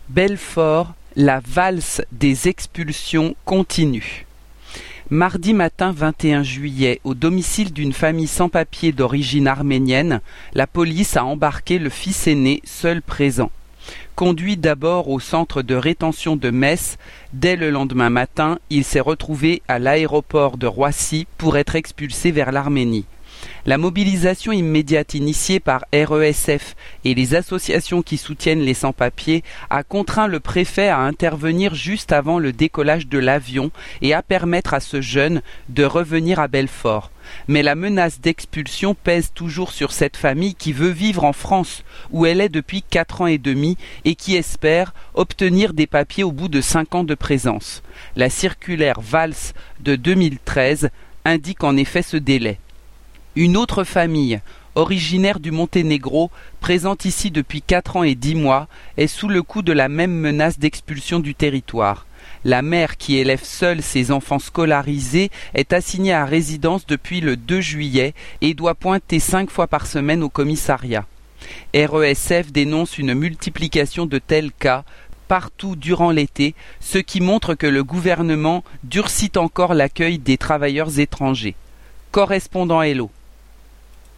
Belfort, la valse des expulsions continue. Mardi matin 21 juillet, au domicile d'une famille sans papier d'origine arménienne, la police a embarqué le fils aîné, seul présent. Conduit d'abord au centre de rétention de Metz, dès le lendemain matin, il s'est retrouvé à l'aéroport de Roissy pour être expulsé vers l'Arménie. La mobilisation immédiate initiée par RESF et les associations qui soutiennent les sans-papiers a contraint le préfet à intervenir juste avant le décollage de l'avion et à permettre à ce jeune de revenir à Belfort. Mais la menace d'expulsion pèse toujours sur cette famille qui veut vivre en France, où elle est depuis 4 ans et demi et qui espère obtenir des papiers au bout de 5 ans de présence. La circulaire Valls de 2013 indique en effet ce délai. Une autre famille, originaire du Monténégro, présente ici depuis 4 ans et 10 mois, est sous le coup de la même menace d'expulsion du territoire. La mère qui élève seule ses enfants scolarisés est assignée à résidence depuis le 2 juillet et doit pointer 5 fois par semaine au commissariat. RESF dénonce une multiplication de tels cas partout durant l'été, ce qui montre que le gouvernement durcit encore l'accueil des travailleurs étrangers. Correspondant Hello.